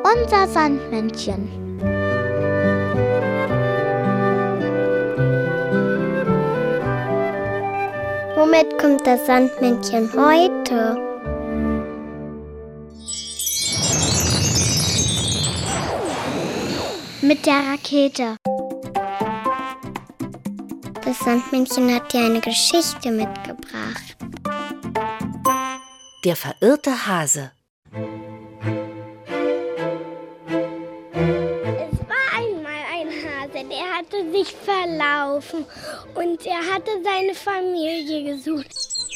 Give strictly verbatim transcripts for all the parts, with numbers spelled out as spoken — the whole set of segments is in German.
Unser Sandmännchen. Womit kommt das Sandmännchen heute? Mit der Rakete. Das Sandmännchen hat dir eine Geschichte mitgebracht. Der verirrte Hase. Es war einmal ein Hase, der hatte sich verlaufen und er hatte seine Familie gesucht.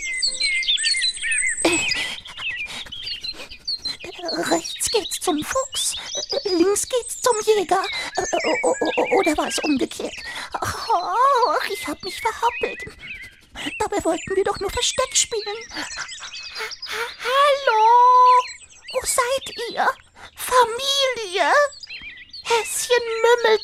Rechts geht's zum Fuchs, links geht's zum Jäger. Oder war es umgekehrt? Oh, ich hab mich verhappelt. Dabei wollten wir doch nur Versteck spielen. Hallo? Wo seid ihr? Familie? Häschen mümmelt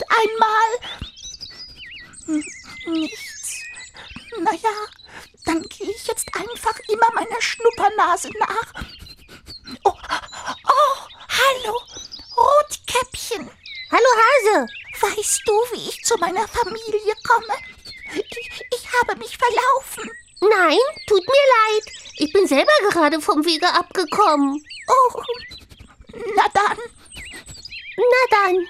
einmal. Nichts. Naja, dann gehe ich jetzt einfach immer meiner Schnuppernase nach. Oh, oh, hallo, Rotkäppchen. Hallo Hase. Weißt du, wie ich zu meiner Familie komme? Ich, ich habe mich verlaufen. Nein, tut mir leid. Ich bin selber gerade vom Wege abgekommen. Oh, na dann. Na dann.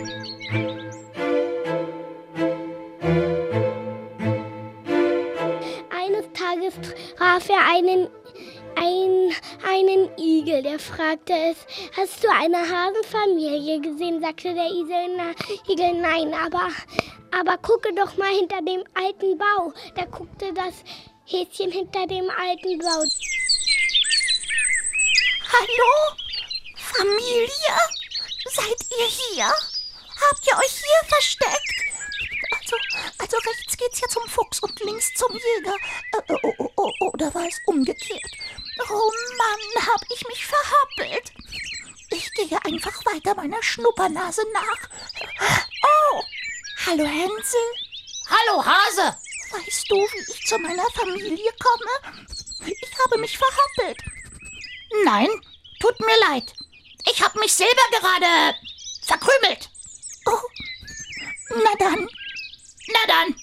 Eines Tages traf er einen, einen, einen Igel, der fragte es, hast du eine Hasenfamilie gesehen? Sagte der Igel, na, Igel nein, aber, aber gucke doch mal hinter dem alten Bau. Da guckte das Häschen hinter dem alten Bau. Hallo? Familie? Seid ihr hier? Habt ihr euch hier versteckt? Also, also rechts geht's ja zum Fuchs und links zum Jäger. Äh, oh, oh, oh, oder war es umgekehrt? Oh Mann, hab ich mich verhappelt. Ich gehe einfach weiter meiner Schnuppernase nach. Oh, hallo Hänsel. Hallo Hase. Weißt du, wie ich zu meiner Familie komme? Ich habe mich verhappelt. Nein, tut mir leid. Ich habe mich selber gerade verkrümelt. Oh, na dann. Na dann.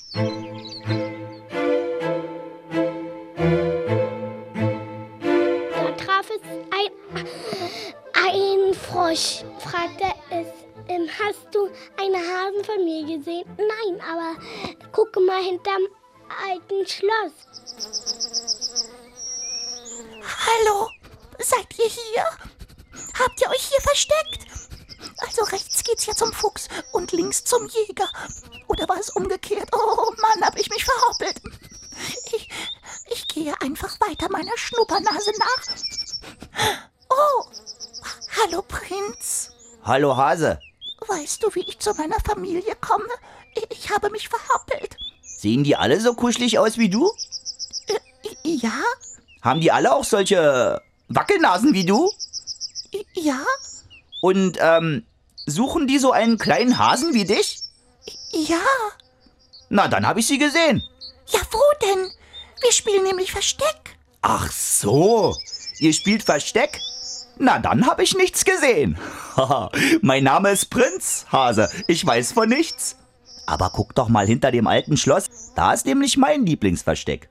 Da traf es ein, ein Frosch, fragte es, ähm, hast du eine Hasenfamilie gesehen? Nein, aber gucke mal hinterm alten Schloss. Hallo, seid ihr hier? Habt ihr euch hier versteckt? Also rechts geht's ja zum Fuchs und links zum Jäger. Oder war es umgekehrt? Oh Mann, hab ich mich verhoppelt. Ich, ich gehe einfach weiter meiner Schnuppernase nach. Oh, hallo Prinz. Hallo Hase. Weißt du, wie ich zu meiner Familie komme? Ich habe mich verhoppelt. Sehen die alle so kuschelig aus wie du? Äh, ja? Haben die alle auch solche Wackelnasen wie du? Ja? Und ähm, suchen die so einen kleinen Hasen wie dich? Ja. Na, dann habe ich sie gesehen. Ja, wo denn? Wir spielen nämlich Versteck. Ach so, ihr spielt Versteck? Na, dann habe ich nichts gesehen. Mein Name ist Prinz, Hase. Ich weiß von nichts. Aber guck doch mal hinter dem alten Schloss. Da ist nämlich mein Lieblingsversteck.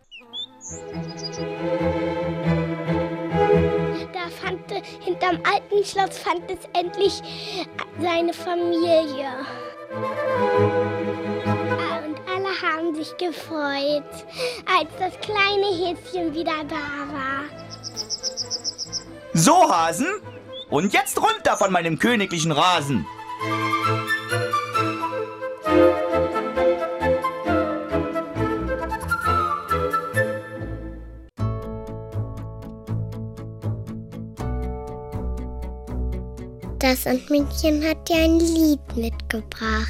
Da fand er, hinterm alten Schloss fand es endlich seine Familie. Und alle haben sich gefreut, als das kleine Häschen wieder da war. So, Hasen. Und jetzt runter von meinem königlichen Rasen. Das Sandmännchen hat dir ein Lied mitgebracht.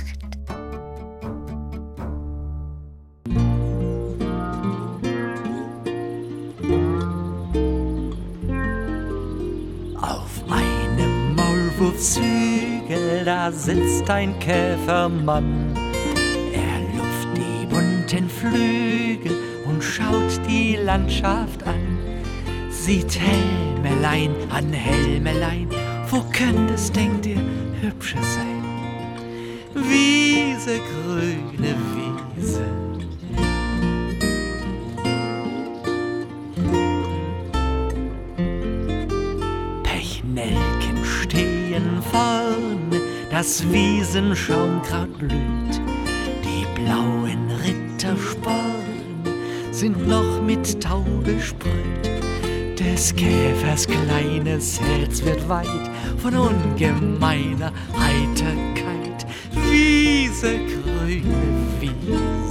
Auf einem Maulwurfshügel, da sitzt ein Käfermann. Er lupft die bunten Flügel und schaut die Landschaft an. Sieht Helmelein an Helmelein Wo könnte es, denkt ihr, hübscher sein? Wiese, grüne Wiese. Pechnelken stehen vorne, das Wiesenschaumkraut blüht. Die blauen Rittersporn sind noch mit Tau besprüht. Des Käfers kleines Herz wird weit von ungemeiner Heiterkeit. Wiese, grüne Wiese.